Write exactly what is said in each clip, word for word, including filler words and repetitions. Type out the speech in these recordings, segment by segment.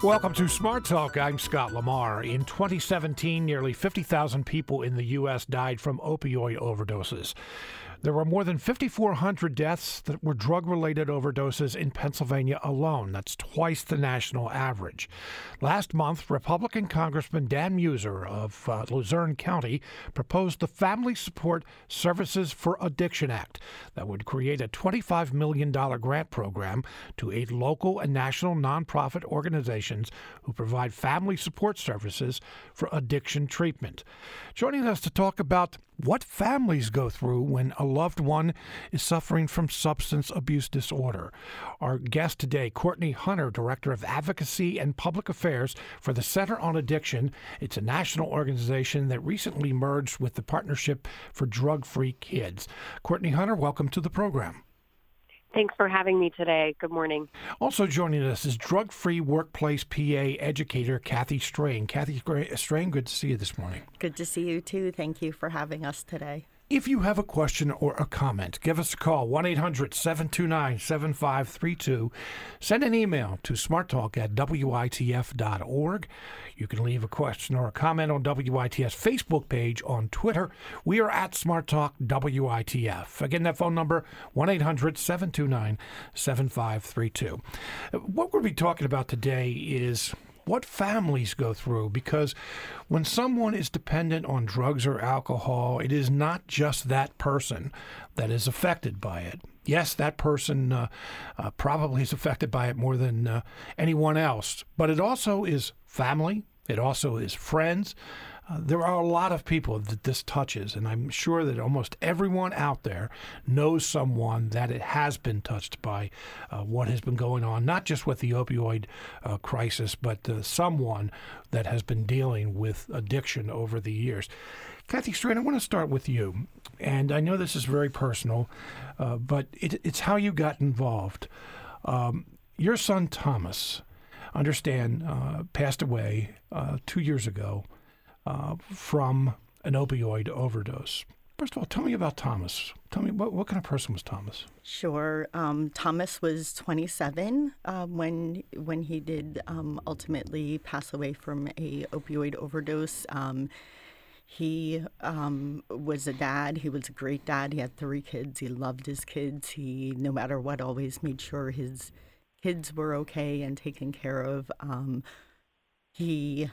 Welcome to Smart Talk. I'm Scott Lamar. In twenty seventeen, nearly fifty thousand people in the U S died from opioid overdoses. There were more than five thousand four hundred deaths that were drug-related overdoses in Pennsylvania alone. That's twice the national average. Last month, Republican Congressman Dan Mueser of uh, Luzerne County proposed the Family Support Services for Addiction Act that would create a twenty-five million dollars grant program to aid local and national nonprofit organizations who provide family support services for addiction treatment. Joining us to talk about what families go through when a loved one is suffering from substance abuse disorder. Our guest today, Courtney Hunter, Director of Advocacy and Public Affairs for the Center on Addiction. It's a national organization that recently merged with the Partnership for Drug-Free Kids. Courtney Hunter, welcome to the program. Thanks for having me today. Good morning. Also joining us is Drug-Free Workplace P A educator Kathy Strain. Kathy Strain, good to see you this morning. Good to see you, too. Thank you for having us today. If you have a question or a comment, give us a call, one eight hundred seven two nine seven five three two. Send an email to smarttalk at W I T F dot org. You can leave a question or a comment on W I T F's Facebook page, on Twitter. We are at SmartTalk W I T F. Again, that phone number, one eight hundred seven two nine seven five three two. What we'll be talking about today is what families go through, because when someone is dependent on drugs or alcohol, it is not just that person that is affected by it. Yes, that person uh, uh, probably is affected by it more than uh, anyone else, but it also is family. It also is friends. Uh, there are a lot of people that this touches, and I'm sure that almost everyone out there knows someone that it has been touched by uh, what has been going on, not just with the opioid uh, crisis, but uh, someone that has been dealing with addiction over the years. Kathy Strain, I want to start with you, and I know this is very personal, uh, but it, it's how you got involved. Um, your son, Thomas, understand, uh, passed away uh, two years ago. Uh, from an opioid overdose. First of all, tell me about Thomas. Tell me, what, what kind of person was Thomas? Sure. Um, Thomas was twenty-seven uh, when when he did um, ultimately pass away from a opioid overdose. Um, he um, was a dad. He was a great dad. He had three kids. He loved his kids. He, no matter what, always made sure his kids were okay and taken care of. Um, he...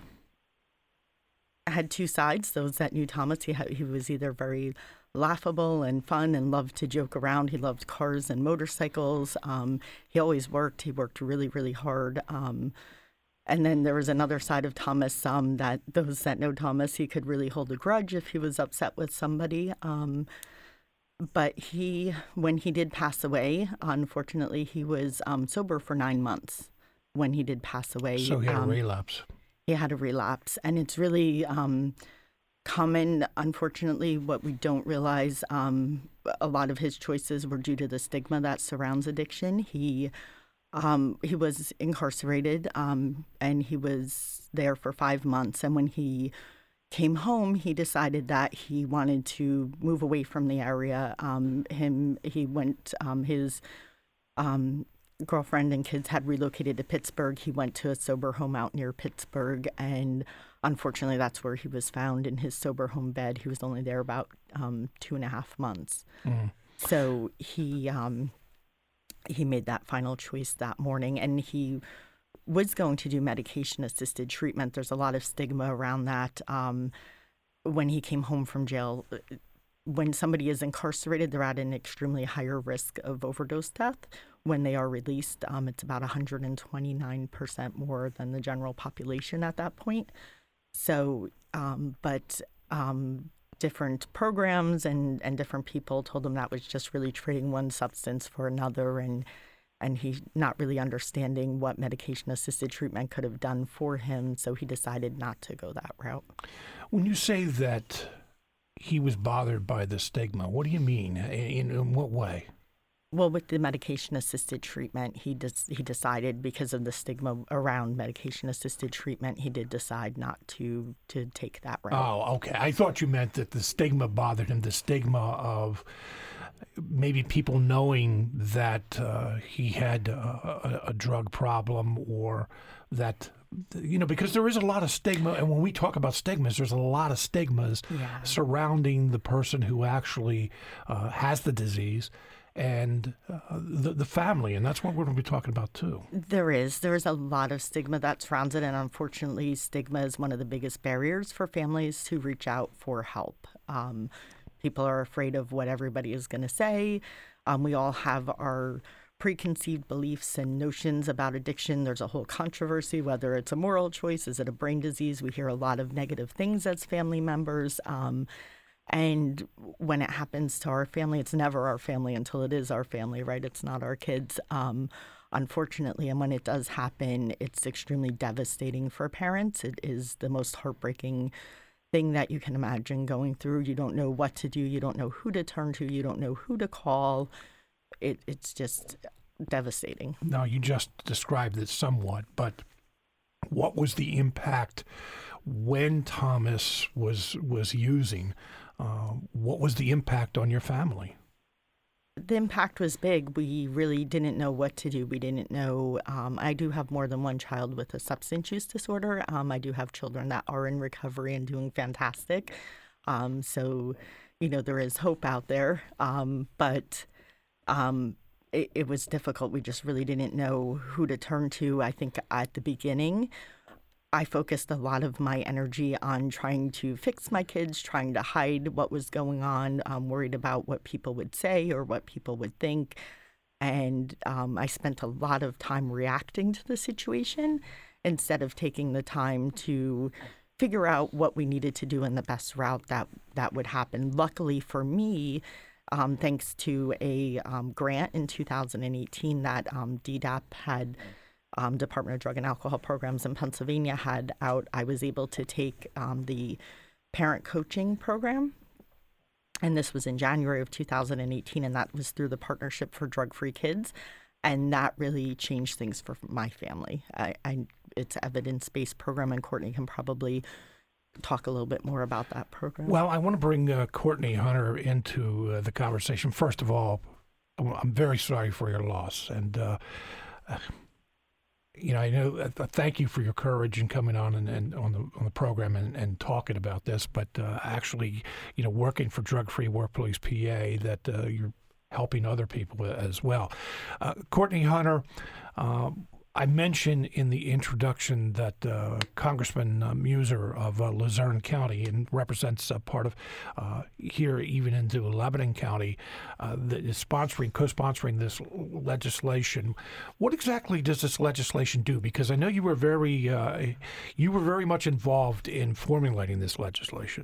had two sides. Those that knew Thomas, he, had, he was either very laughable and fun and loved to joke around. He loved cars and motorcycles. Um, he always worked. He worked really, really hard. Um, and then there was another side of Thomas um, that those that know Thomas, he could really hold a grudge if he was upset with somebody. Um, but he, when he did pass away, unfortunately, he was um, sober for nine months when he did pass away. So he had um, a relapse. He had a relapse, and it's really um, common. Unfortunately, what we don't realize, um, a lot of his choices were due to the stigma that surrounds addiction. He um, he was incarcerated, um, and he was there for five months. And when he came home, he decided that he wanted to move away from the area. Um, him, he went um, his. Um, girlfriend and kids had relocated to Pittsburgh. He went to a sober home out near Pittsburgh, and unfortunately that's where he was found in his sober home bed. He was only there about um, two and a half months. Mm. So he um, he made that final choice that morning, and he was going to do medication-assisted treatment. There's a lot of stigma around that. Um, when he came home from jail, when somebody is incarcerated, they're at an extremely higher risk of overdose death. When they are released, um, it's about one hundred twenty-nine percent more than the general population at that point. So, um, but um, different programs and, and different people told him that was just really trading one substance for another, and and he not really understanding what medication-assisted treatment could have done for him. So he decided not to go that route. When you say that he was bothered by the stigma, what do you mean? In, in what way? Well, with the medication-assisted treatment, he des- he decided because of the stigma around medication-assisted treatment, he did decide not to to take that route. Oh, okay. I thought you meant that the stigma bothered him, the stigma of maybe people knowing that uh, he had a, a, a drug problem, or that, you know, because there is a lot of stigma. And when we talk about stigmas, there's a lot of stigmas Yeah. surrounding the person who actually uh, has the disease and uh, the, the family. And that's what we're going to be talking about, too. There is. There is a lot of stigma that surrounds it. And unfortunately, stigma is one of the biggest barriers for families to reach out for help. Um, people are afraid of what everybody is going to say. Um, we all have our preconceived beliefs and notions about addiction. There's a whole controversy, whether it's a moral choice, is it a brain disease? We hear a lot of negative things as family members. Um, and when it happens to our family, it's never our family until it is our family, right? It's not our kids, um, unfortunately. And when it does happen, it's extremely devastating for parents. It is the most heartbreaking thing that you can imagine going through. You don't know what to do. You don't know who to turn to. You don't know who to call. It, it's just devastating. Now, you just described it somewhat, but what was the impact when Thomas was was using? Uh, what was the impact on your family? The impact was big. We really didn't know what to do. We didn't know. Um, I do have more than one child with a substance use disorder. Um, I do have children that are in recovery and doing fantastic. Um, so, you know, there is hope out there. Um, but um, it, it was difficult. We just really didn't know who to turn to. I think at the beginning, I focused a lot of my energy on trying to fix my kids, trying to hide what was going on, um, worried about what people would say or what people would think. And um, I spent a lot of time reacting to the situation instead of taking the time to figure out what we needed to do in the best route that, that would happen. Luckily for me, um, thanks to a um, grant in two thousand eighteen that um, D D A P had Um, Department of Drug and Alcohol Programs in Pennsylvania had out, I was able to take um, the parent coaching program. And this was in January of two thousand eighteen, and that was through the Partnership for Drug-Free Kids. And that really changed things for my family. I, I, it's an evidence-based program, and Courtney can probably talk a little bit more about that program. Well, I want to bring uh, Courtney Hunter into uh, the conversation. First of all, I'm very sorry for your loss. And, uh, you know, I know. Uh, thank you for your courage in coming on and, and on the on the program and, and talking about this. But uh, actually, you know, working for Drug Free Workplace P A, that uh, you're helping other people as well. Uh, Courtney Hunter, uh, I mentioned in the introduction that uh, Congressman uh, Muser of uh, Luzerne County, and represents uh, part of uh, here even into Lebanon County, uh, that is sponsoring, co-sponsoring this legislation. What exactly does this legislation do? Because I know you were very, uh, you were very much involved in formulating this legislation.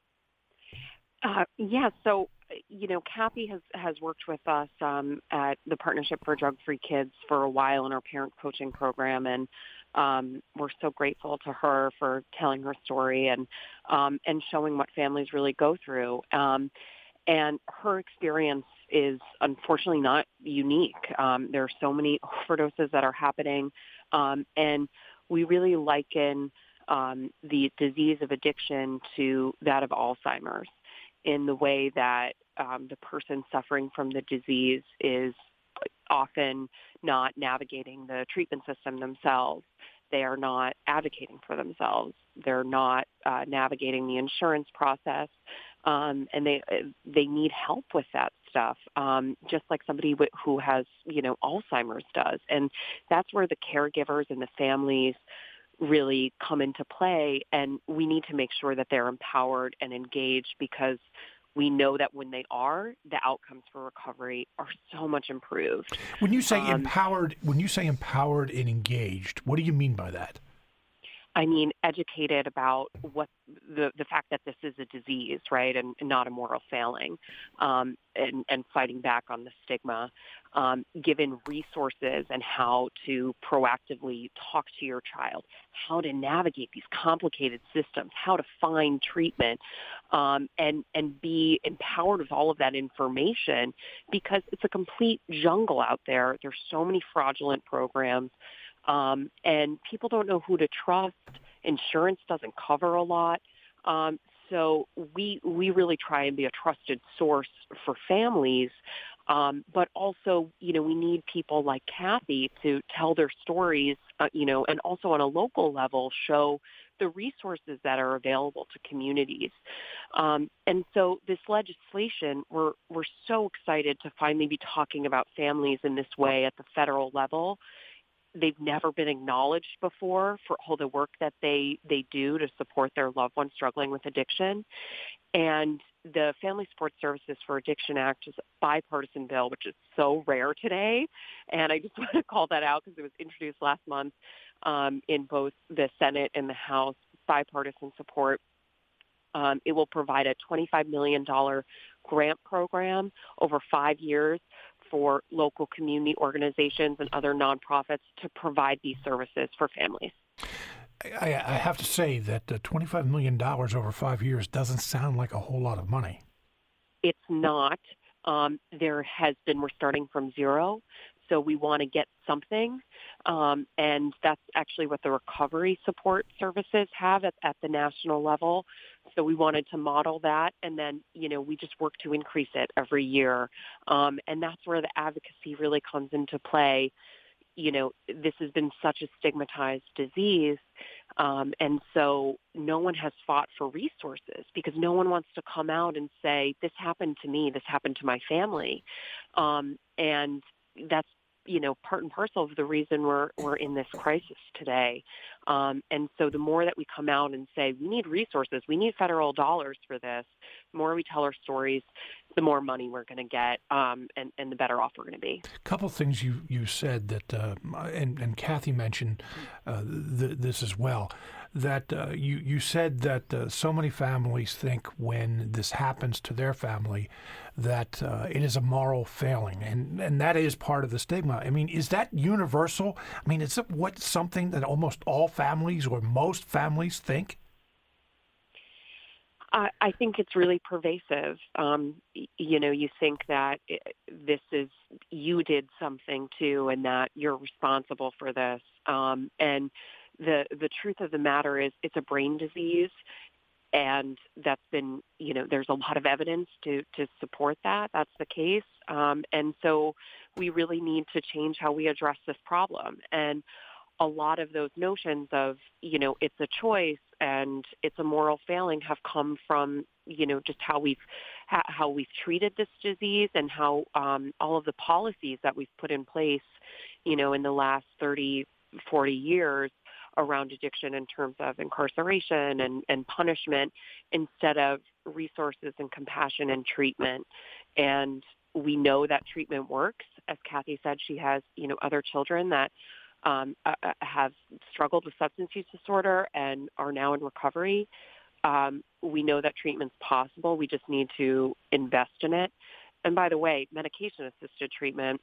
Uh, yeah, so, you know, Kathy has, has worked with us um, at the Partnership for Drug-Free Kids for a while in our parent coaching program, and um, we're so grateful to her for telling her story and um, and showing what families really go through. Um, and her experience is unfortunately not unique. Um, there are so many overdoses that are happening, um, and we really liken um, the disease of addiction to that of Alzheimer's, in the way that um, the person suffering from the disease is often not navigating the treatment system themselves. They are not advocating for themselves. They're not uh, navigating the insurance process, um, and they they need help with that stuff, um, just like somebody w- who has, you know, Alzheimer's does. And that's where the caregivers and the families really come into play, and we need to make sure that they're empowered and engaged, because we know that when they are, the outcomes for recovery are so much improved. When you say Um, empowered, when you say empowered and engaged, what do you mean by that? I mean, educated about what the the fact that this is a disease, right, and, and not a moral failing, um, and, and fighting back on the stigma, um, given resources and how to proactively talk to your child, how to navigate these complicated systems, how to find treatment, um, and, and be empowered with all of that information, because it's a complete jungle out there. There's so many fraudulent programs. Um, and people don't know who to trust. Insurance doesn't cover a lot. Um, so we we really try and be a trusted source for families. Um, but also, you know, we need people like Kathy to tell their stories, uh, you know, and also on a local level, show the resources that are available to communities. Um, and so this legislation, we're, we're so excited to finally be talking about families in this way at the federal level. They've never been acknowledged before for all the work that they, they do to support their loved ones struggling with addiction. And the Family Support Services for Addiction Act is a bipartisan bill, which is so rare today. And I just want to call that out because it was introduced last month um, in both the Senate and the House, bipartisan support. Um, it will provide a twenty-five million dollars grant program over five years for local community organizations and other nonprofits to provide these services for families. I, I have to say that uh, twenty-five million dollars over five years doesn't sound like a whole lot of money. It's not. Um, there has been, we're starting from zero, so we want to get something. Um, and that's actually what the recovery support services have at, at the national level. So we wanted to model that, and then, you know, we just work to increase it every year. Um, and that's where the advocacy really comes into play. You know, this has been such a stigmatized disease, um, and so no one has fought for resources because no one wants to come out and say, this happened to me, this happened to my family. Um, and that's, you know, part and parcel of the reason we're, we're in this crisis today. Um, and so the more that we come out and say, we need resources, we need federal dollars for this, the more we tell our stories, the more money we're going to get, um, and, and the better off we're going to be. A couple of things you, you said that, uh, and, and Kathy mentioned uh, th- this as well, that uh, you, you said that uh, so many families think when this happens to their family that uh, it is a moral failing, and, and that is part of the stigma. I mean, is that universal? I mean, is it what something that almost all families or most families think? I think it's really pervasive. Um, you know, you think that it, this is, you did something too, and that you're responsible for this. Um, and the the truth of the matter is it's a brain disease, and that's been, you know, there's a lot of evidence to, to support that. That's the case. Um, and so we really need to change how we address this problem. And a lot of those notions of, you know, it's a choice and it's a moral failing have come from, you know, just how we've how we've treated this disease and how um, all of the policies that we've put in place, you know, in the last thirty, forty years around addiction in terms of incarceration and, and punishment instead of resources and compassion and treatment. And we know that treatment works. As Kathy said, she has, you know, other children that Um, uh, have struggled with substance use disorder and are now in recovery. Um, we know that treatment's possible. We just need to invest in it. And by the way, medication-assisted treatment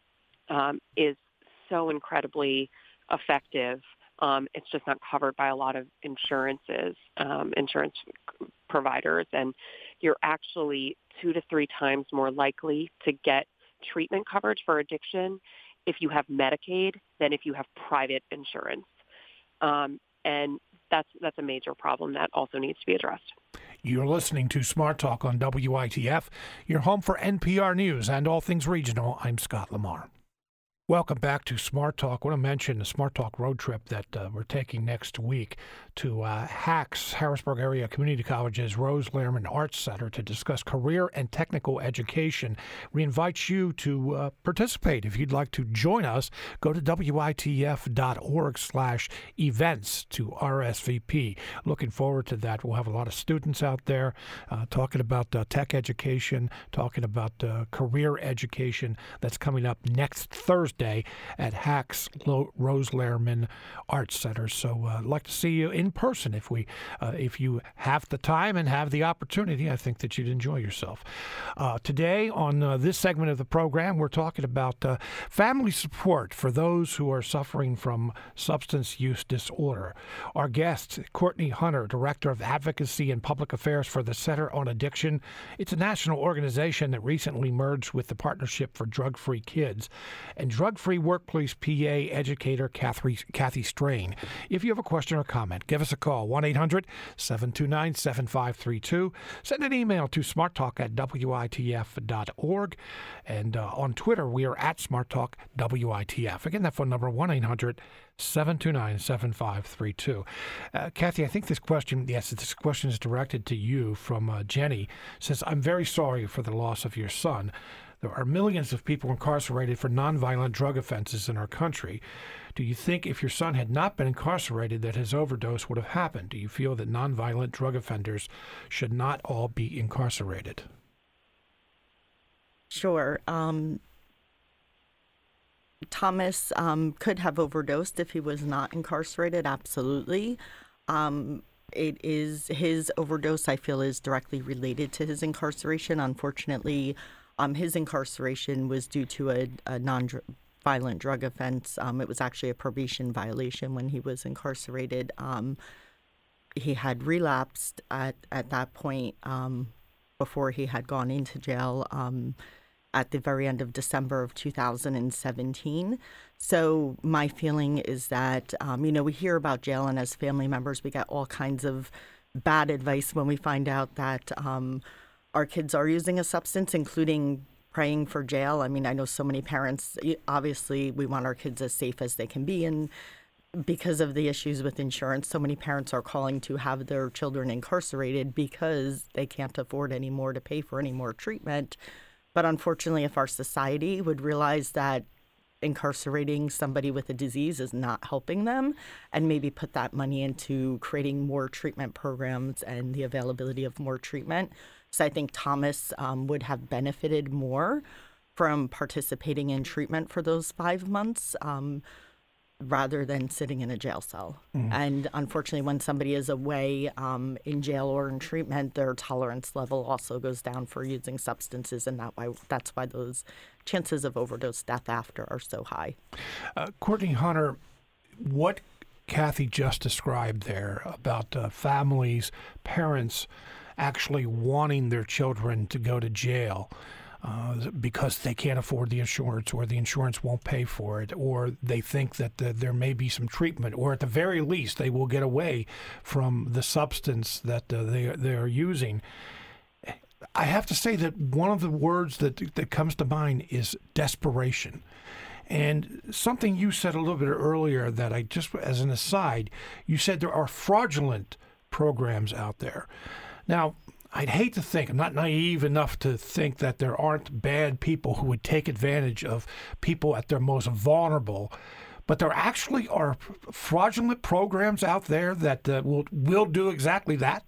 um, is so incredibly effective. Um, it's just not covered by a lot of insurances, um, insurance providers. And you're actually two to three times more likely to get treatment coverage for addiction if you have Medicaid than if you have private insurance. Um, and that's that's a major problem that also needs to be addressed. You're listening to Smart Talk on W I T F, your home for N P R News and all things regional. I'm Scott Lamar. Welcome back to Smart Talk. I want to mention the Smart Talk road trip that uh, we're taking next week to uh, HACS, Harrisburg Area Community College's Rose Lehrman Arts Center, to discuss career and technical education. We invite you to uh, participate. If you'd like to join us, go to W I T F dot org slash events to R S V P. Looking forward to that. We'll have a lot of students out there uh, talking about uh, tech education, talking about uh, career education. That's coming up next Thursday at HACS Rose Lehrman Arts Center. So uh, I'd like to see you in person if we, uh, if you have the time and have the opportunity. I think that you'd enjoy yourself. Uh, today on uh, this segment of the program, we're talking about uh, family support for those who are suffering from substance use disorder. Our guest, Courtney Hunter, Director of Advocacy and Public Affairs for the Center on Addiction. It's a national organization that recently merged with the Partnership for Drug-Free Kids. And drug-free workplace P A educator Kathy, Kathy Strain. If you have a question or comment, give us a call, one eight hundred seven two nine seven five three two. Send an email to smarttalk at W I T F dot org. And uh, on Twitter, we are at SmartTalk W I T F. Again, that phone number, one eight hundred seven two nine seven five three two. Uh, Kathy, I think this question, yes, this question is directed to you from uh, Jenny. Says, I'm very sorry for the loss of your son. There are millions of people incarcerated for nonviolent drug offenses in our country. Do you think if your son had not been incarcerated that his overdose would have happened? Do you feel that nonviolent drug offenders should not all be incarcerated? Sure. Um, Thomas um, could have overdosed if he was not incarcerated, absolutely. Um, it is his overdose, I feel, is directly related to his incarceration. Unfortunately, um, his incarceration was due to a, a non-violent drug offense. Um, it was actually a probation violation when he was incarcerated. Um, he had relapsed at, at that point um, before he had gone into jail. Um, at the very end of December of two thousand seventeen. So my feeling is that, um, you know, we hear about jail, and as family members, we get all kinds of bad advice when we find out that um, our kids are using a substance, including praying for jail. I mean, I know so many parents, obviously, we want our kids as safe as they can be, and because of the issues with insurance, so many parents are calling to have their children incarcerated because they can't afford any more to pay for any more treatment. But unfortunately, if our society would realize that incarcerating somebody with a disease is not helping them, and maybe put that money into creating more treatment programs and the availability of more treatment. So I think Thomas um, would have benefited more from participating in treatment for those five months um, rather than sitting in a jail cell. Mm. And unfortunately, when somebody is away um, in jail or in treatment, their tolerance level also goes down for using substances, and that why that's why those chances of overdose death after are so high. Uh, Courtney Hunter, what Kathy just described there about uh, families, parents actually wanting their children to go to jail Uh, because they can't afford the insurance, or the insurance won't pay for it, or they think that the, there may be some treatment, or at the very least they will get away from the substance that uh, they, they are using. I have to say that one of the words that, that comes to mind is desperation. And something you said a little bit earlier that I just, as an aside, you said there are fraudulent programs out there. Now, I'd hate to think, I'm not naive enough to think that there aren't bad people who would take advantage of people at their most vulnerable, but there actually are fraudulent programs out there that uh, will will do exactly that.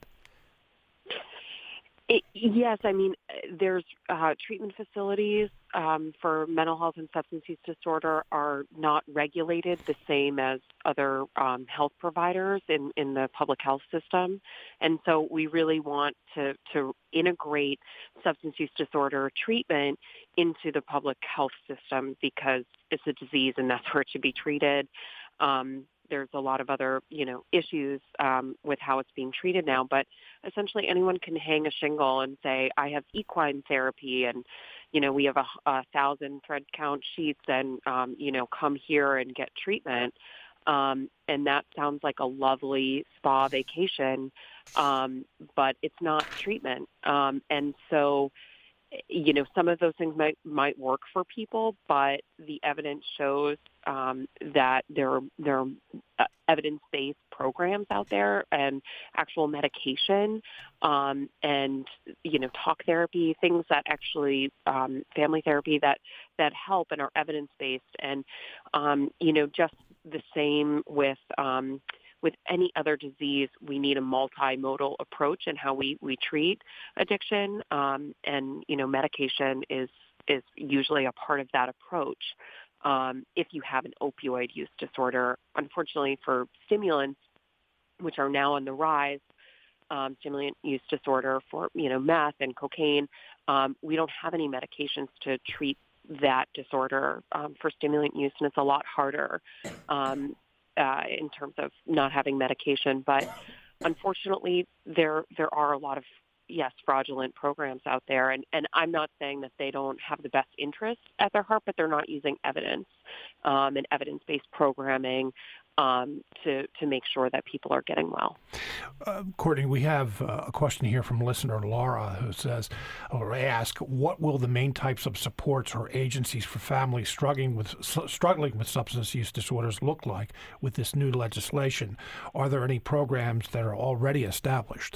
It, yes, I mean, there's uh, treatment facilities um, for mental health and substance use disorder are not regulated the same as other um, health providers in, in the public health system. And so we really want to, to integrate substance use disorder treatment into the public health system because it's a disease and that's where it should be treated. Um, There's a lot of other, you know, issues um, with how it's being treated now, but essentially anyone can hang a shingle and say, I have equine therapy and, you know, we have a, a thousand thread count sheets and, um, you know, come here and get treatment. Um, and that sounds like a lovely spa vacation, um, but it's not treatment. Um, and so, you know, some of those things might, might work for people, but the evidence shows um, that there are, there are uh, evidence-based programs out there and actual medication um, and, you know, talk therapy, things that actually, um, family therapy that, that help and are evidence-based. And, um, you know, just the same with um, with any other disease, we need a multimodal approach in how we, we treat addiction. Um, and, you know, medication is, is usually a part of that approach. Um, if you have an opioid use disorder, unfortunately for stimulants, which are now on the rise, um, stimulant use disorder for, you know, meth and cocaine, um, we don't have any medications to treat that disorder um, for stimulant use, and it's a lot harder um, uh, in terms of not having medication. But unfortunately, there there are a lot of yes, fraudulent programs out there. And, and I'm not saying that they don't have the best interest at their heart, but they're not using evidence um, and evidence-based programming um, to, to make sure that people are getting well. Uh, Courtney, we have uh, a question here from listener Laura who says, or ask, what will the main types of supports or agencies for families struggling with struggling with substance use disorders look like with this new legislation? Are there any programs that are already established?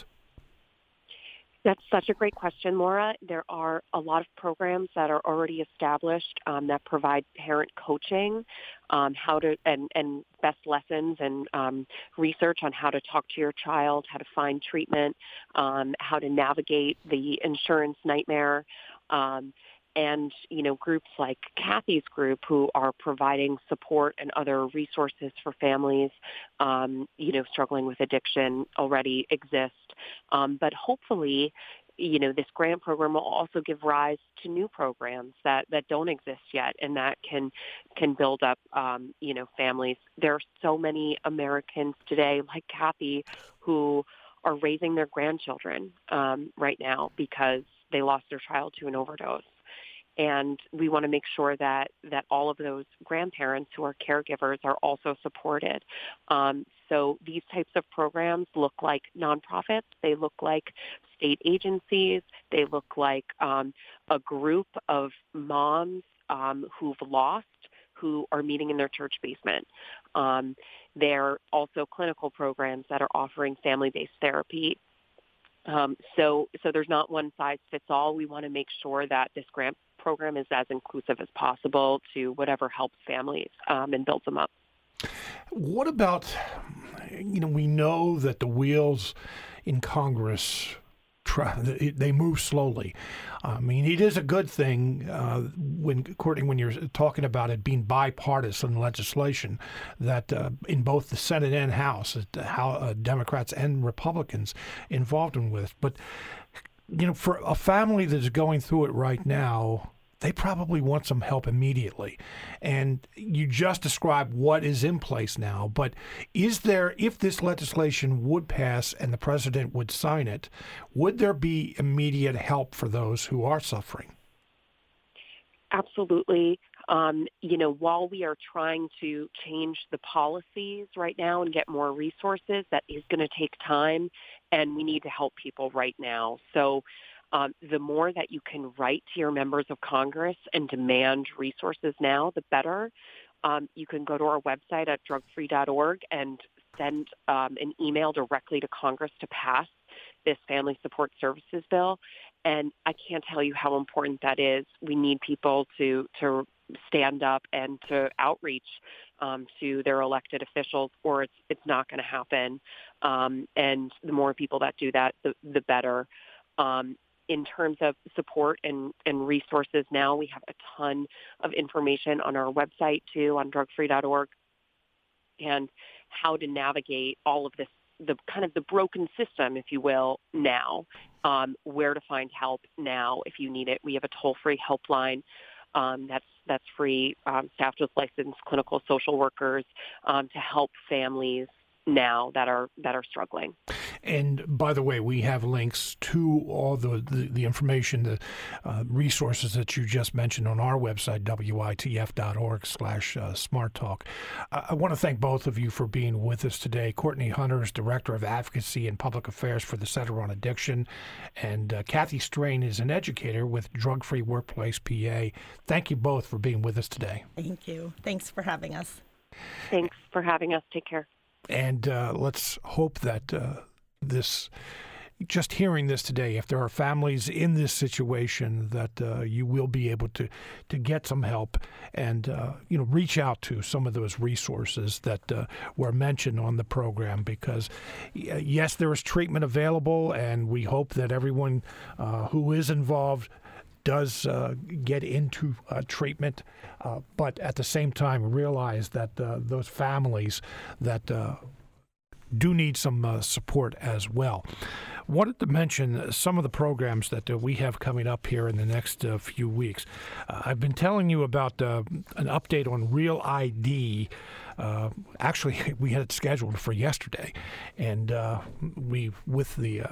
That's such a great question, Laura. There are a lot of programs that are already established um, that provide parent coaching, um, how to and, and best lessons and um, research on how to talk to your child, how to find treatment, um, how to navigate the insurance nightmare. Um, and, you know, groups like Kathy's group who are providing support and other resources for families, um, you know, struggling with addiction already exist. Um, but hopefully, you know, this grant program will also give rise to new programs that, that don't exist yet and that can can build up, um, you know, families. There are so many Americans today, like Kathy, who are raising their grandchildren um, right now because they lost their child to an overdose. And we want to make sure that, that all of those grandparents who are caregivers are also supported. Um, so these types of programs look like nonprofits. They look like state agencies. They look like um, a group of moms um, who've lost, who are meeting in their church basement. Um, they're also clinical programs that are offering family-based therapy. Um, so, so there's not one size fits all. We want to make sure that this grant program is as inclusive as possible to whatever helps families um, and builds them up. What about, you know, we know that the wheels in Congress, try, they move slowly. I mean, it is a good thing uh, when, Courtney, when you're talking about it being bipartisan legislation, that uh, in both the Senate and House, how uh, Democrats and Republicans involved in with. But, you know, for a family that's going through it right now, they probably want some help immediately. And you just described what is in place now. But is there, if this legislation would pass and the president would sign it, would there be immediate help for those who are suffering? Absolutely. Um, you know, while we are trying to change the policies right now and get more resources, that is going to take time, and we need to help people right now. So um, the more that you can write to your members of Congress and demand resources now, the better. Um, you can go to our website at drug free dot org and send um, an email directly to Congress to pass this Family Support Services bill. And I can't tell you how important that is. We need people to, to stand up and to outreach um, to their elected officials, or it's it's not going to happen. Um, and the more people that do that, the, the better. Um, in terms of support and, and resources now, we have a ton of information on our website, too, on drug free dot org, and how to navigate all of this, the kind of the broken system, if you will, now, um, where to find help now if you need it. We have a toll-free helpline um, that's that's free, um, staffed with licensed clinical social workers um, to help families now that are that are struggling. And by the way, we have links to all the, the, the information, the uh, resources that you just mentioned on our website, W I T F dot org slash smart talk. I, I want to thank both of you for being with us today. Courtney Hunter is Director of Advocacy and Public Affairs for the Center on Addiction, and uh, Kathy Strain is an educator with Drug Free Workplace P A. Thank you both for being with us today. Thank you. Thanks for having us. Thanks for having us. Take care. And uh, let's hope that uh, this, just hearing this today, if there are families in this situation, that uh, you will be able to, to get some help and, uh, you know, reach out to some of those resources that uh, were mentioned on the program, because, yes, there is treatment available, and we hope that everyone uh, who is involved does uh, get into uh, treatment, uh, but at the same time realize that uh, those families that uh, do need some uh, support as well. Wanted to mention some of the programs that uh, we have coming up here in the next uh, few weeks. Uh, I've been telling you about uh, an update on Real I D. Uh, actually, we had it scheduled for yesterday, and uh, we, with the uh,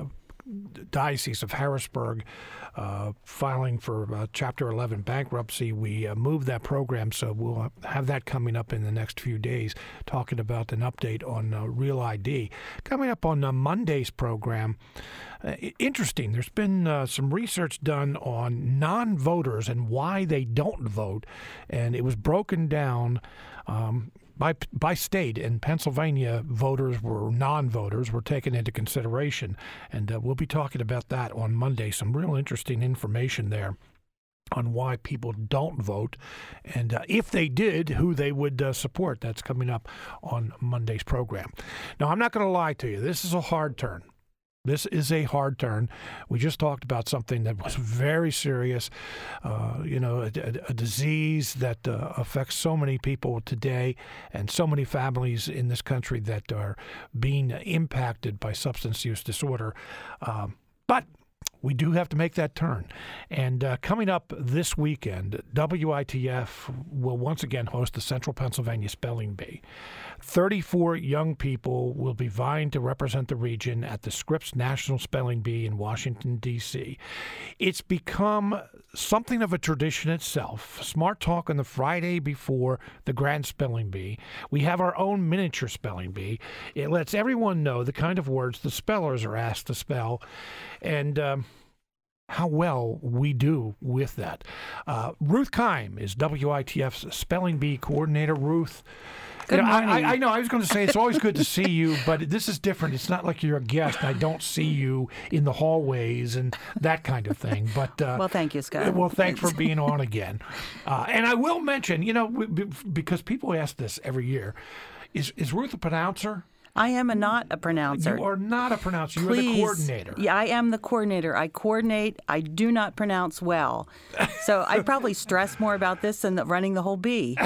Diocese of Harrisburg uh, filing for uh, Chapter eleven bankruptcy. We uh, moved that program, so we'll have that coming up in the next few days, talking about an update on uh, Real I D. Coming up on uh, Monday's program, uh, interesting, there's been uh, some research done on non-voters and why they don't vote, and it was broken down um, By by state. In Pennsylvania, voters were non-voters were taken into consideration, and uh, we'll be talking about that on Monday. Some real interesting information there on why people don't vote, and uh, if they did, who they would uh, support. That's coming up on Monday's program. Now, I'm not going to lie to you. This is a hard turn. This is a hard turn. We just talked about something that was very serious, uh, you know, a, a, a disease that uh, affects so many people today and so many families in this country that are being impacted by substance use disorder. Um, but we do have to make that turn. And uh, coming up this weekend, W I T F will once again host the Central Pennsylvania Spelling Bee. thirty-four young people will be vying to represent the region at the Scripps National Spelling Bee in Washington, D C It's become something of a tradition itself. Smart Talk on the Friday before the Grand Spelling Bee. We have our own miniature spelling bee. It lets everyone know the kind of words the spellers are asked to spell, and um, how well we do with that. Uh, Ruth Keim is W I T F's Spelling Bee coordinator. Ruth, Good you know, morning. I, I know I was going to say it's always good to see you, but this is different. It's not like you're a guest. I don't see you in the hallways and that kind of thing. But uh, Well, thank you, Scott. Well, thanks for being on again. Uh, and I will mention, you know, because people ask this every year, is is Ruth a pronouncer? I am a not a pronouncer. You are not a pronouncer. You Please. are the coordinator. Yeah, I am the coordinator. I coordinate. I do not pronounce well. So I probably stress more about this than the, running the whole bee.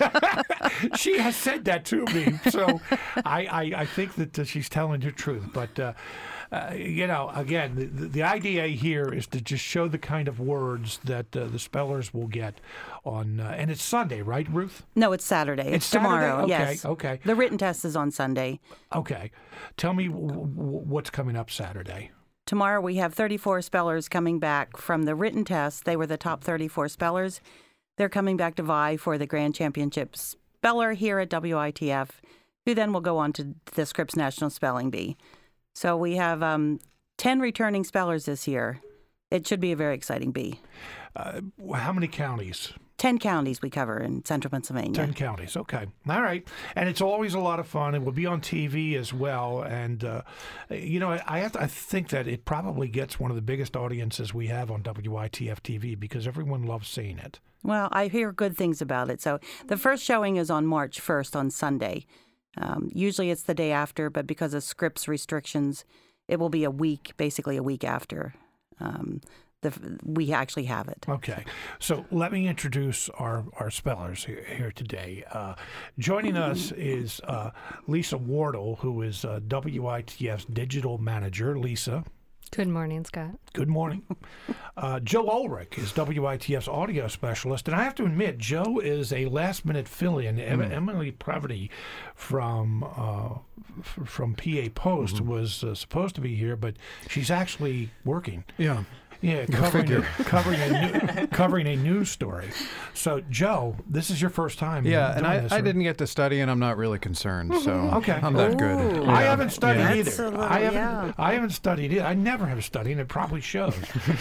She has said that to me. So I, I, I think that uh, she's telling the truth. But, uh, uh, you know, again, the, the idea here is to just show the kind of words that uh, the spellers will get on, uh, and it's Sunday, right, Ruth? No, it's Saturday. It's, It's Saturday? tomorrow. Okay, yes. okay. The written test is on Sunday. Okay. Tell me w- w- what's coming up Saturday. Tomorrow we have thirty-four spellers coming back from the written test. They were the top thirty-four spellers. They're coming back to vie for the Grand Championship Speller here at W I T F, who then will go on to the Scripps National Spelling Bee. So we have um, ten returning spellers this year. It should be a very exciting bee. Uh, how many counties? Ten counties we cover in central Pennsylvania. Ten counties. Okay. All right. And it's always a lot of fun. It will be on T V as well. And, uh, you know, I have to, I think that it probably gets one of the biggest audiences we have on W I T F T V because everyone loves seeing it. Well, I hear good things about it. So the first showing is on March first on Sunday. Um, usually it's the day after, but because of Scripps restrictions, it will be a week, basically a week after um, the we actually have it. Okay. So let me introduce our, our spellers here, here today. Uh, joining us is uh, Lisa Wardle, who is uh, W I T F's digital manager. Lisa. Good morning, Scott. Good morning. Uh, Joe Ulrich is W I T F's audio specialist. And I have to admit, Joe is a last-minute fill-in. Mm. Em- Emily Pravity from uh, f- from P A Post mm-hmm. was uh, supposed to be here, but she's actually working. Yeah. Yeah, covering a, covering a new, covering a news story. So, Joe, this is your first time. Yeah, and I, this, I right? didn't get to study, and I'm not really concerned. So okay. I'm that good. Ooh. Yeah. I haven't studied Yeah. either. That's a little- I haven't. yeah. I haven't studied it. I never have studied, and it probably shows.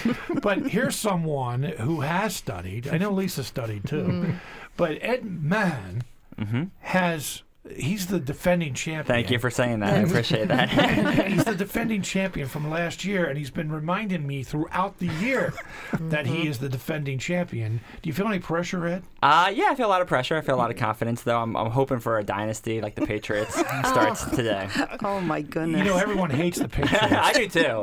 But here's someone who has studied. I know Lisa studied too, Mm. but Ed Mann Mm-hmm. has. He's the defending champion. Thank you for saying that. I appreciate that. He's the defending champion from last year, and he's been reminding me throughout the year that he is the defending champion. Do you feel any pressure, Ed? Uh, yeah, I feel a lot of pressure. I feel a lot of confidence, though. I'm, I'm hoping for a dynasty like the Patriots starts today. Oh, my goodness. You know, everyone hates the Patriots. I do too.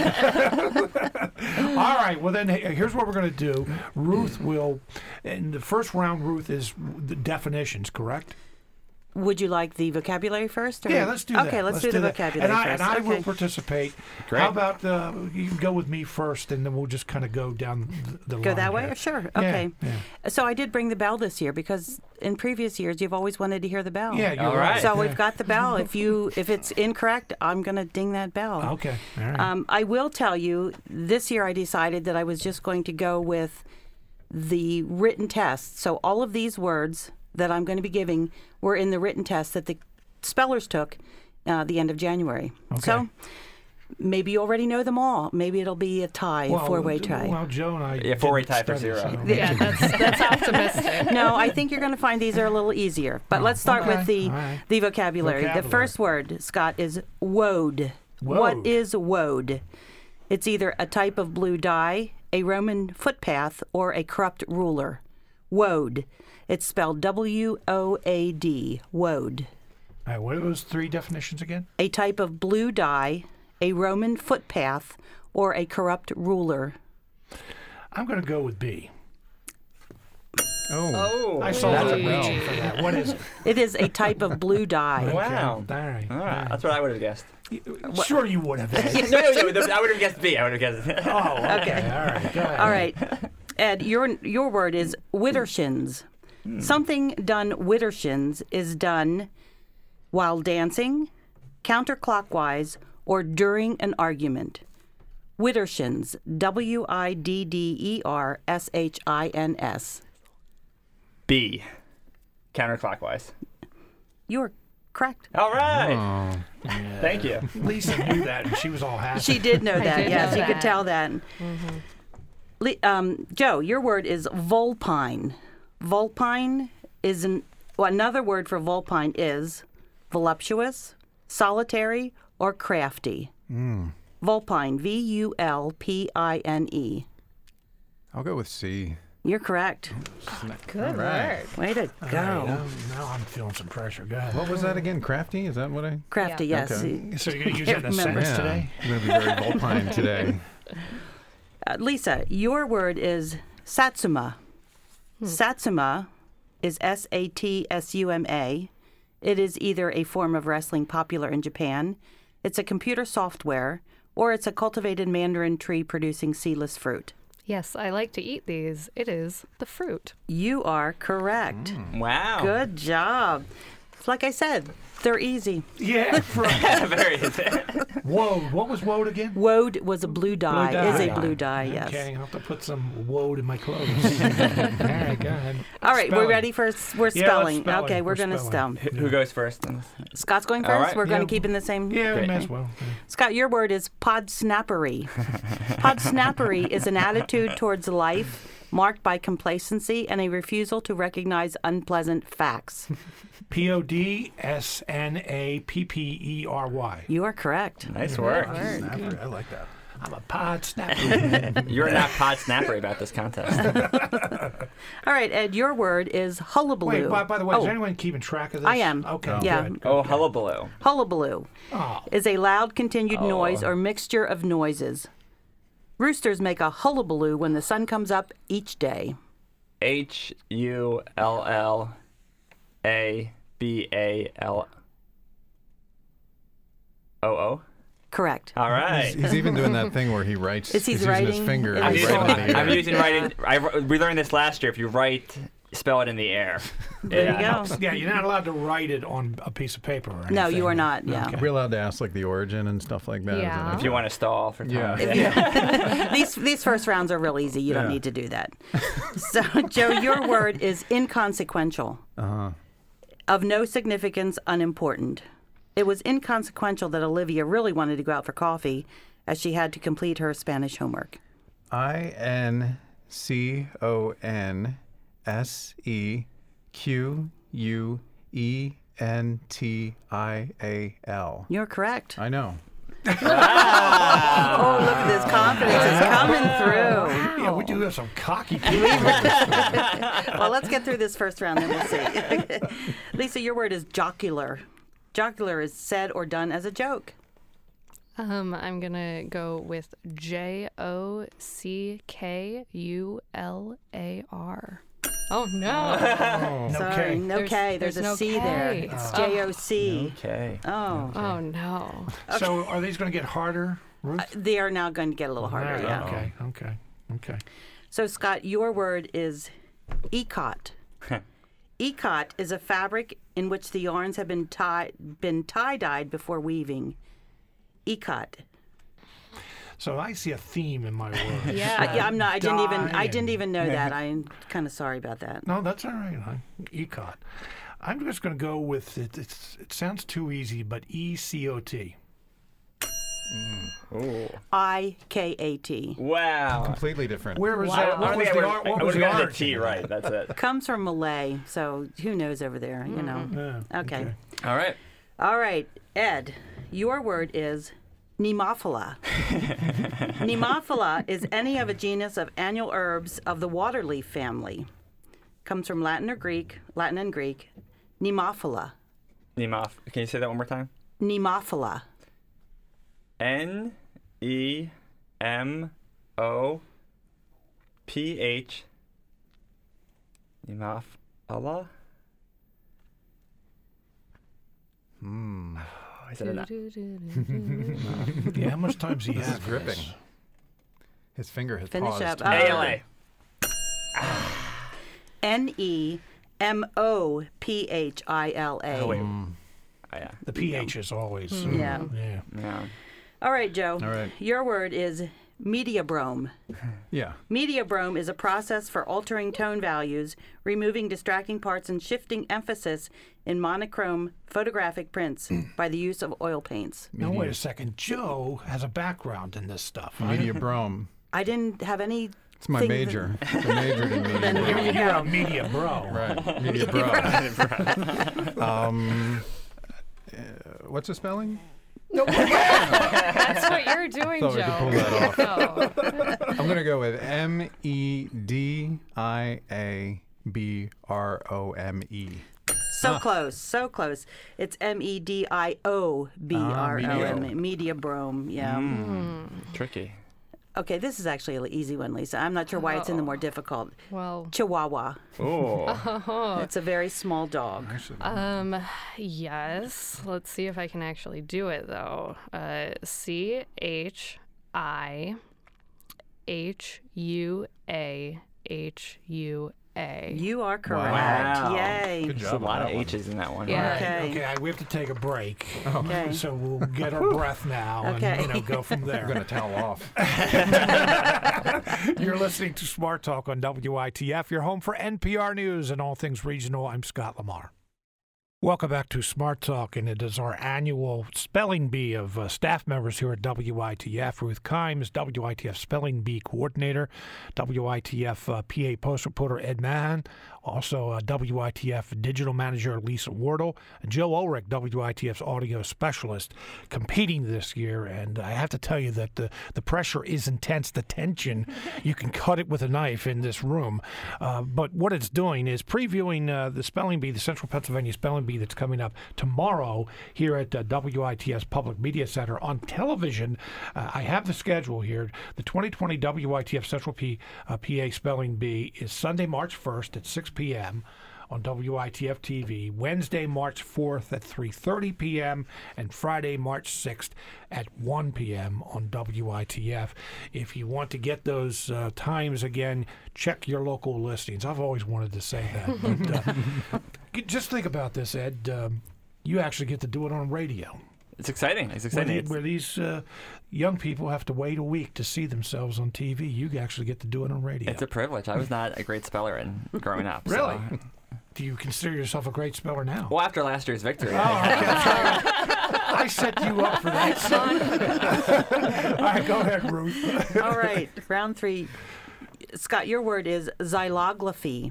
But... All right. Well, then hey, here's what we're going to do. Ruth will, in the first round, Ruth is the definitions, correct? Would you like the vocabulary first? Or? Yeah, let's do that. Okay, let's, let's do, the that. vocabulary and I, first. And I okay. will participate. Great. How about uh, you can go with me first, and then we'll just kind of go down the, the Go line that way? here. Sure. Yeah, Okay. yeah. So I did bring the bell this year because in previous years you've always wanted to hear the bell. Yeah, you're All right. right. So yeah. we've got the bell. If you if it's incorrect, I'm going to ding that bell. Okay. All right. Um, I will tell you, this year I decided that I was just going to go with the written test. So all of these words that I'm going to be giving were in the written test that the spellers took uh, the end of January. Okay. So maybe you already know them all. Maybe it'll be a tie, well, a four-way tie. Well, Joe and I. Yeah, four-way didn't tie for study, zero. so- Yeah, that's that's optimistic. No, I think you're going to find these are a little easier. But let's start okay. with the All right. the vocabulary. The Vocabulary. first word, Scott, is woad. What Woad. is woad? It's either a type of blue dye, a Roman footpath, or a corrupt ruler. Woad. It's spelled W O A D. Woad. All right, what are those three definitions again? A type of blue dye, a Roman footpath, or a corrupt ruler. I'm going to go with B. Oh. Oh, I saw that's that a reaching for that. What is it? It is a type of blue dye. Wow. Okay. All right. All right, that's what I would have guessed. Sure, you would have. Ed. no, no, no, I would have guessed B. I would have guessed. Oh, okay. Okay. All right. Go ahead. All right. Ed, your your word is widdershins. Something done widdershins is done while dancing, counterclockwise, or during an argument. Widdershins. W I D D E R S H I N S. B. Counterclockwise. You are correct. All right. Oh. Thank you. Lisa knew that, and she was all happy. She did know that. did Yes, know you could that. tell that. Le- Um, Joe, your word is vulpine. Vulpine is an, well, another word for vulpine is voluptuous, solitary, or crafty. Vulpine, V U L P I N E. I'll go with C. You're correct. Good right. work. Way to All right, go. now, now I'm feeling some pressure. Go ahead. What was that again? Crafty? Is that what I? Crafty, Yeah. yes. Okay. So you're going to use that in a Remember. sentence today? I'm going to be very vulpine today. Uh, Lisa, your word is satsuma. Satsuma is S A T S U M A. It is either a form of wrestling popular in Japan, it's a computer software, or it's a cultivated mandarin tree producing seedless fruit. Yes, I like to eat these. It is the fruit. You are correct. Wow. Good job. Like I said, they're easy. Yeah. Right. Very easy. Woad. What was woad again? Woad was a blue dye. dye. Is a blue dye, yes. Okay, I'll have to put some woad in my clothes. All right, go ahead. All right, we're Spelling. ready for we're Yeah, spelling. let's spell it. Okay, we're, We're going to spelling. spell. Who goes first? Scott's going All first. right. We're going Yeah. to keep in the same. Yeah, we Great. may as well. Yeah. Scott, your word is podsnappery. Podsnappery is an attitude towards life marked by complacency and a refusal to recognize unpleasant facts. P O D S N A P P E R Y. You are correct. Nice work. Snapper. I like that. I'm a pod snapper. You're not pod snapper about this contest. All right, Ed, your word is hullabaloo. Wait, by, by the way, oh, is anyone keeping track of this? I am. Okay, Yeah. good. Oh, hullabaloo. Hullabaloo Oh, is a loud continued Oh. noise or mixture of noises. Roosters make a hullabaloo when the sun comes up each day. H U L L A B A L O O. Correct. All right. He's, he's even doing that thing where he writes. Is he he's using writing? his finger. I I'm and saw using, writing in the I'm air. using writing. I, we learned this last year. If you write, spell it in the air. There It you go. helps. yeah, you're not allowed to write it on a piece of paper or anything. No, you are not. Yeah. Are we allowed to ask like the origin and stuff like that? Is Yeah. that If you want to stall for time. Yeah. these these first rounds are real easy. You don't Yeah. need to do that. So, Joe, your word is inconsequential. Uh-huh. Of no significance, unimportant. It was inconsequential that Olivia really wanted to go out for coffee as she had to complete her Spanish homework. I N C O N S E Q U E N T I A L. You're correct. I know. Oh, look at this confidence. It's coming through. Yeah, we do have some cocky people. Well, let's get through this first round, then we'll see. Lisa, your word is jocular. Jocular is said or done as a joke. Um, I'm gonna go with J O C K U L A R. Oh, no. Oh, no Sorry, K. no There's- K. There's, there's a no C there. K. It's Oh. J O C. Okay. Oh. Oh, no. So are these going to get harder, Ruth? Uh, they are now going to get a little harder, Right, yeah. Okay, okay, okay. So, Scott, your word is ikat. Ikat is a fabric in which the yarns have been tie been tie-dyed before weaving. Ikat. So I see a theme in my words. Yeah. Uh, yeah, I'm not. I didn't even. I Dye didn't and- even know that. I'm kind of sorry about that. No, that's all right. hon. Ecot. I'm just going to go with it. It's, it sounds too easy, but E C O T. Ooh. I K A T. Wow. Completely different. Where was I that? don't What think was I the, would've- ar- I what was would've the gotten the origin? T right. That's it. Comes from Malay, so who knows over there, you know. Yeah, Okay. All right. All right, Ed, your word is Nemophila. Nemophila is any of a genus of annual herbs of the waterleaf family. Comes from Latin or Greek, Latin and Greek. Nemophila. Nemoff. Can you say that one more time? Nemophila. N E M O P H. Nemoff. Allah? Hmm. Is it an Yeah, how much time does he This have? is for gripping. this? His finger has Finish paused. up. A L A? N E M O P H I L A. Oh, wait. Mm. Oh, yeah. The pH is always. uh, Yeah. Yeah. Yeah. All right, Joe. All right. Your word is mediabrome. Yeah. Mediabrome is a process for altering tone values, removing distracting parts, and shifting emphasis in monochrome photographic prints by the use of oil paints. Now, wait a second. Joe has a background in this stuff. I- Media brome. I didn't have any. It's my thing major. It's a major in media Then here brome. you You're go. a media bro. Right. Media brome. um, uh, what's the spelling? That's what you're doing, Thought we could Joe. pull that off. Oh. I'm going to go with M E D I A B R O M E. So close, so close. It's M E D I O B R O M, medio. mediabrome. Yeah. Tricky. Okay, this is actually an easy one, Lisa. I'm not sure why it's in the more difficult. Well, Chihuahua. Oh. It's a very small dog. um, yes. Let's see if I can actually do it, though. Uh, C H I H U A H U A. You are correct. Wow. Yay. Good There's job a on lot of that one. H's in that one. Yeah. All Okay. right, okay, I- we have to take a break. Okay. So we'll get our breath now Okay. and you know, go from I'm there. going to towel off. You're listening to Smart Talk on W I T F, your home for N P R News and all things regional. I'm Scott Lamar. Welcome back to Smart Talk, and it is our annual spelling bee of uh, staff members here at W I T F. Ruth Kimes, W I T F Spelling Bee Coordinator, W I T F uh, P A Post Reporter Ed Mahan, also uh, W I T F Digital Manager Lisa Wardle, and Joe Ulrich, W I T F's Audio Specialist, competing this year. And I have to tell you that the, the pressure is intense, the tension. You can cut it with a knife in this room. Uh, but what it's doing is previewing uh, the Spelling Bee, the Central Pennsylvania Spelling Bee that's coming up tomorrow here at uh, W I T F's Public Media Center on television. Uh, I have the schedule here. The twenty twenty W I T F Central P, uh, P A Spelling Bee is Sunday, March first at six p.m. on W I T F T V, Wednesday, March fourth at three thirty p.m., and Friday, March sixth at one p.m. on W I T F. If you want to get those uh, times again, check your local listings. I've always wanted to say that. But, uh, just think about this, Ed. Um, you actually get to do it on radio. It's exciting. It's Where, exciting. the- It's- where these uh, young people have to wait a week to see themselves on T V, you actually get to do it on radio. It's a privilege. I was not a great speller in growing up. so- Really? Do you consider yourself a great speller now? Well, after last year's victory. Oh, okay, I'm sorry. I set you up for that, son. All right, go ahead, Ruth. All right, round three. Scott, your word is xylography.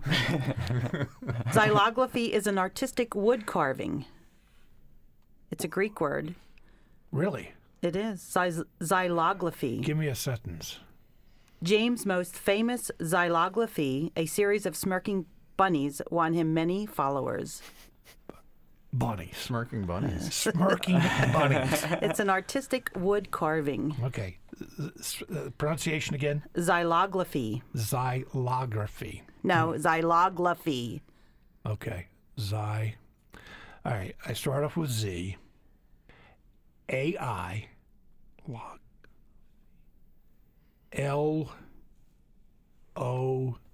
Xylography is an artistic wood carving. It's a Greek word. Really? It is. Xy- xylography. Give me a sentence. James' most famous xylography, a series of smirking bunnies, won him many followers. Bunnies. Smirking bunnies. Smirking bunnies. It's an artistic wood carving. Okay. S- uh, pronunciation again? Xylography. Xylography. No, xylography. Okay. Xy. All right. I start off with Z. A I. Log. L. O.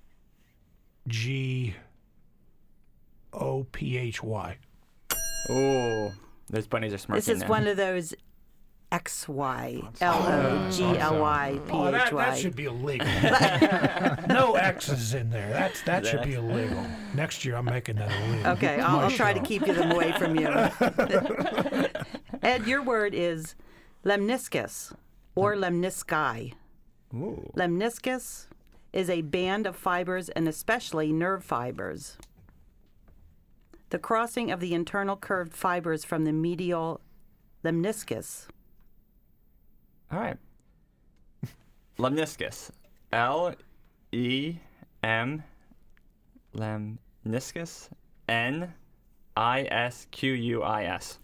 G. O. P. H. Y. Oh, those bunnies are smirking This is now. one of those X Y L O G L Y P Oh, that, H that Y. should be illegal. No X's in there. That's that should be illegal. Next year, I'm making that illegal. Okay, It's I'll, my I'll try to show. keep them away from you. Ed, your word is lemniscus or lemnisci. Ooh. Lemniscus is a band of fibers and especially nerve fibers. The crossing of the internal curved fibers from the medial lemniscus. All right. Lemniscus. L E M lemniscus. N I S Q U I S.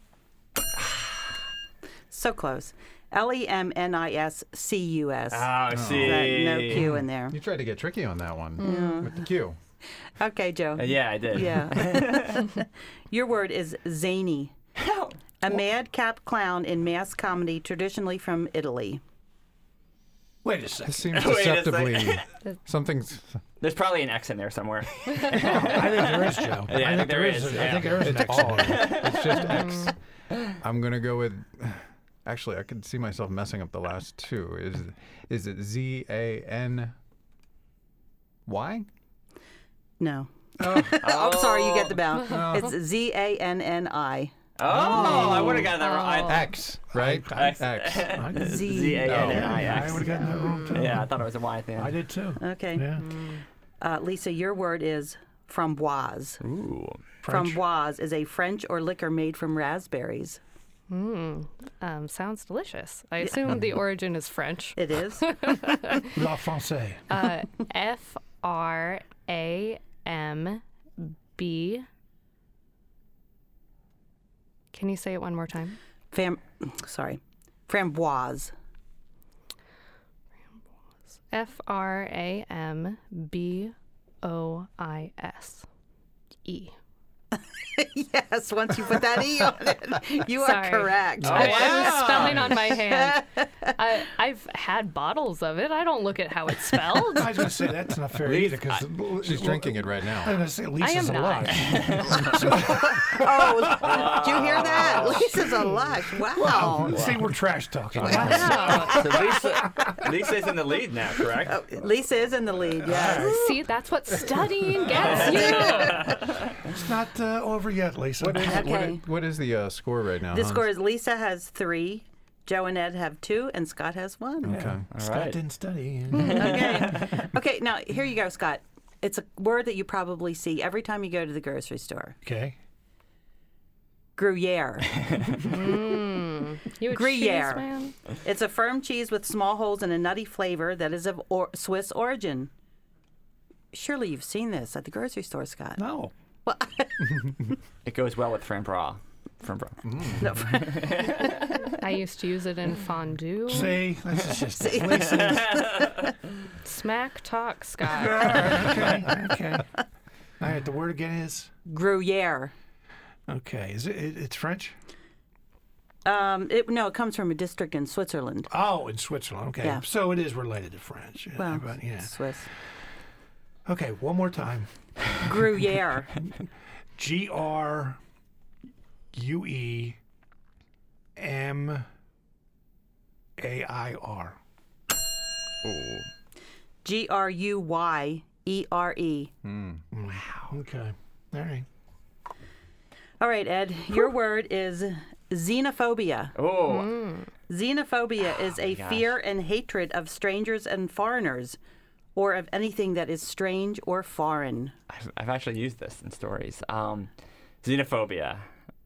So close. L E M N I S C U S. Oh, see. No Q in there. You tried to get tricky on that one with the Q. Okay, Joe. Uh, yeah, I did. Yeah. Your word is zany. A madcap clown in mass comedy, traditionally from Italy. Wait a This second. seems Wait a deceptively something's. There's probably an X in there somewhere. I think there is, Joe. Yeah, I think there is. is, I yeah. think there is an It's X. all. It's just X. I'm gonna go with. Actually, I could see myself messing up the last two. Is is it Z A N Y? No. Oh, I'm sorry, you get the bow. It's Z A N N I. Oh, I would have gotten that Oh. wrong. X, right? X. X. Z. Z A N N I I X. would have gotten that wrong too. Yeah, I thought it was a Y thing. I did too. Okay. Yeah. Uh, Lisa, your word is framboise. Ooh. French. Framboise is a French or liquor made from raspberries. Mm, um, sounds delicious. I assume the origin is French. It is. La Francais. Uh, F R A M B. Can you say it one more time? Fam- sorry. Framboise. F R A M B O I S. E. Yes, once you put that E on it, you are Sorry. correct. Oh, I, I wow. was spelling on my hand. I, I've had bottles of it. I don't look at how it's spelled. I was going to say that's not fair either because She's drinking it right I now. was going to say Lisa's am a not. lush. Oh, did you hear that? Lisa's a lush. Wow. See, we're trash talking. Wow. So Lisa, Lisa's in the lead now, correct? Lisa is in the lead, yes. See, that's what studying gets you. It's not uh, over yet, Lisa. What is, what Okay. is, what is the uh, score right now? The Hans? score is Lisa has three, Joe and Ed have two, and Scott has one. Okay. Scott right. didn't study. Okay. Okay, now here you go, Scott. It's a word that you probably see every time you go to the grocery store. Okay. Gruyere. Mm, you a Gruyere. cheese man? It's a firm cheese with small holes and a nutty flavor that is of or- Swiss origin. Surely you've seen this at the grocery store, Scott. No. It goes well with Framboise. Framboise. No. I used to use it in fondue. See, this is just Lisa. Smack talk, Scott. Okay. Okay. All right. The word again is. Gruyere. Okay. Is it? it it's French. Um, it, no, it comes from a district in Switzerland. Oh, in Switzerland. Okay. Yeah. So it is related to French. Yeah, Well, but yeah. Swiss. Okay. One more time. Gruyere. G R U E M A I R. Ooh. G R U Y E R E. Wow. Okay. All right. All right, Ed, your word is xenophobia. Oh. Xenophobia is a gosh. fear and hatred of strangers and foreigners, or of anything that is strange or foreign. I've, I've actually used this in stories. Um, xenophobia.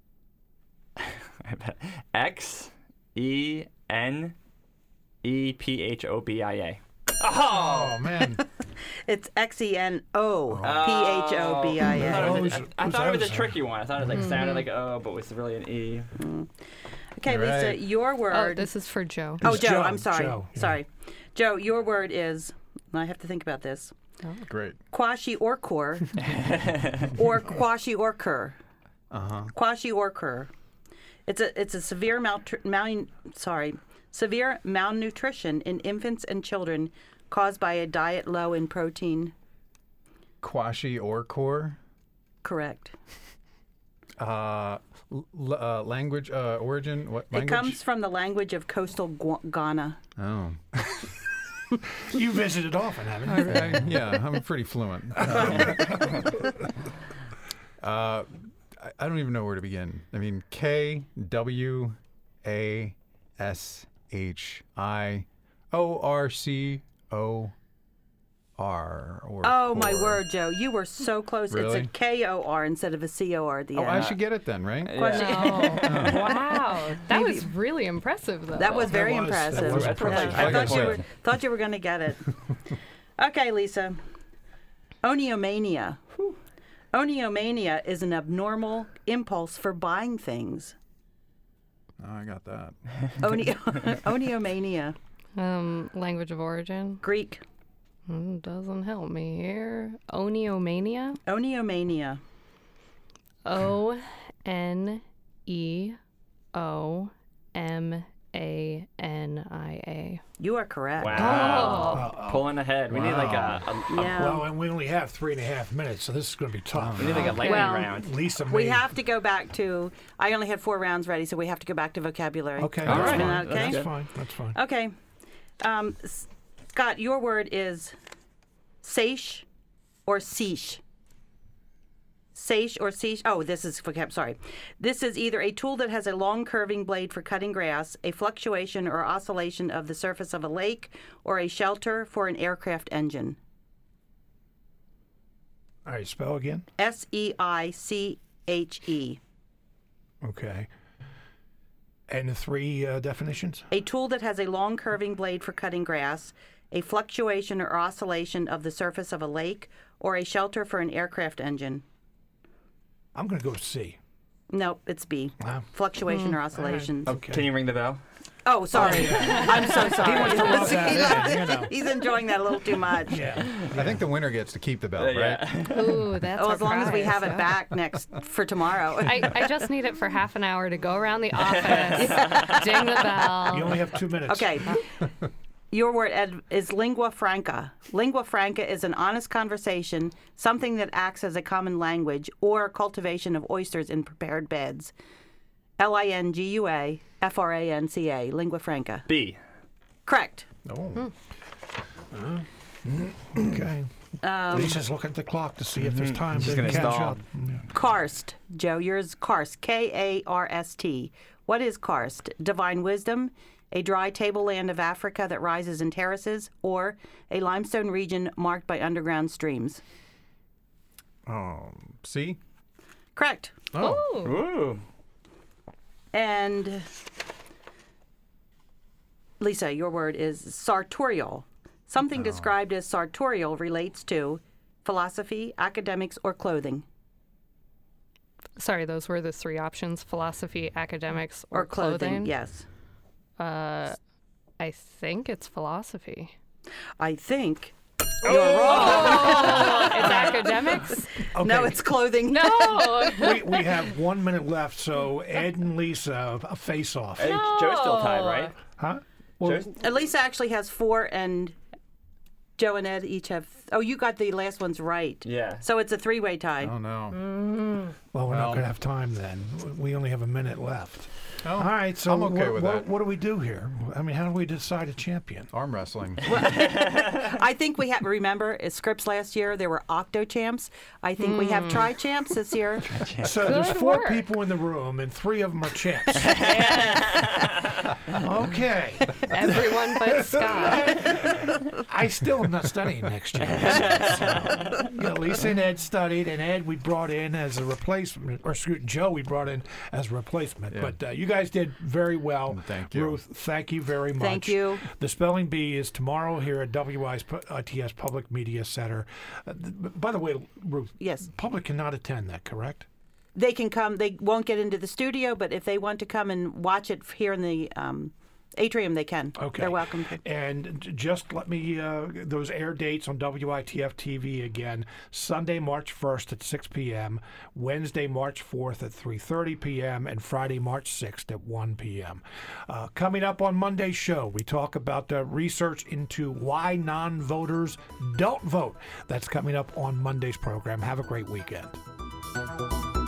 I bet. X E N E P H O B I A. Oh man. It's X E N O P H O B I I A. thought it was, Those- a, I those thought it was a O's are- tricky one. I thought it like sounded like O, but was really an E. Okay, Lisa, Right. your Oh, word. this is for Joe. Oh, It's Joe, Joe, I'm sorry. Joe, yeah. Sorry. Joe, your word is, I have to think about this. Great. Quashi Orkor, or Quashi Orkur. Uh-huh. Quashi Orkur. It's a it's a severe maltri- mal- sorry severe malnutrition in infants and children caused by a diet low in protein. Quashi or core. Correct. Uh, l- uh, language uh, origin. What It language? comes from the language of coastal Gu- Ghana. Oh. You visited often, haven't you? I- yeah, I'm pretty fluent. Um, uh, I, I don't even know where to begin. I mean, K W A S H I O R C O R. Or Oh, my core. word, Joe. You were so close. Really? It's a K O R instead of a C O R at the Oh, end. I should get it then, right? Yeah. Oh, wow. That was really impressive, though. That was very was- that impressive. was Yeah, impressive. I Like I thought you, were, said. thought you were going to get it. Okay, Lisa. Oniomania. Whew. Oniomania is an abnormal impulse for buying things. Oh, I got that. Oni- Oniomania. Um, language of origin. Greek. Mm, doesn't help me here. Oniomania. Oniomania. O N E O M A N I A. You are correct. Wow. Oh. Pulling ahead. We need like a, a, a Yeah. Well, and we only have three and a half minutes, so this is going to be tough. we need like a lightning Well, round. Lisa, We made- have to go back to. I only had four rounds ready, so we have to go back to vocabulary. Okay, All that's right. fine. Okay. That's Good. fine. That's fine. Okay. Um, S- Scott, your word is seiche or seiche. Seiche or seiche. Oh, this is vocab. Sorry. This is either a tool that has a long curving blade for cutting grass, a fluctuation or oscillation of the surface of a lake, or a shelter for an aircraft engine. All right, spell again. S E I C H E. Okay. And the three uh, definitions? A tool that has a long curving blade for cutting grass, a fluctuation or oscillation of the surface of a lake, or a shelter for an aircraft engine. I'm going to go C. Nope, it's B. Wow. Fluctuation or oscillations. Oh, Okay. Can you ring the bell? Oh, sorry. I'm so sorry. He wants to rub that in, you know. He's enjoying that a little too much. Yeah. I think the winner gets to keep the bell, Uh, right? yeah. Ooh, that's Oh, a as long as we prize. have it back next for tomorrow. I, I just need it for half an hour to go around the office, ding the bell. You only have two minutes. Okay. Your word, Ed, is lingua franca. Lingua franca is an honest conversation, something that acts as a common language, or cultivation of oysters in prepared beds. L I N G U A F R A N C A, lingua franca. B. Correct. Oh. Uh, okay. Lisa's looking at the clock to see if there's time She's to gonna catch stall. up. Karst. Joe, yours karst. K A R S T. What is karst? Divine wisdom, a dry tableland of Africa that rises in terraces, or a limestone region marked by underground streams. Um, C? Correct. Oh. Ooh. Ooh. And Lisa, your word is sartorial. Something described as sartorial relates to philosophy, academics, or clothing. Sorry, those were the three options: philosophy, academics, or, Or clothing, yes. Uh, I think it's philosophy. I think You're wrong. It's academics. Okay. no, it's clothing. No. we, we have one minute left, so Ed and Lisa, a face off. Hey, Joe's still tied, right? Huh? Well, Joe's- Uh, Lisa actually has four, and Joe and Ed each have. Oh, you got the last ones right. Yeah. So it's a three-way tie. Oh, no. well, we're not Well- going to have time then. We only have a minute left. Oh, All right, so I'm okay what, with what, that. what do we do here? I mean, how do we decide a champion? Arm wrestling. I think we have. Remember, at Scripps last year there were octo champs. I think we have tri champs this year. So there's Good four work. people in the room, and three of them are champs. Okay. Everyone but Scott. I still am not studying next year. So, you know, Lisa and Ed studied, and Ed we brought in as a replacement, or excuse Joe we brought in as a replacement. Yeah. But uh, you guys did very well. Thank you. Ruth, thank you very much. Thank you. The Spelling Bee is tomorrow here at W I T S Public Media Center. Uh, th- by the way, Ruth, Yes. public cannot attend that, correct? They can come. They won't get into the studio, but if they want to come and watch it here in the um, Atrium, they can. Okay. They're welcome to. And j- just let me, uh, those air dates on W I T F T V again. Sunday, March first at six p.m., Wednesday, March fourth at three thirty p.m., and Friday, March sixth at one p.m. Uh, coming up on Monday's show, we talk about uh, research into why non-voters don't vote. That's coming up on Monday's program. Have a great weekend.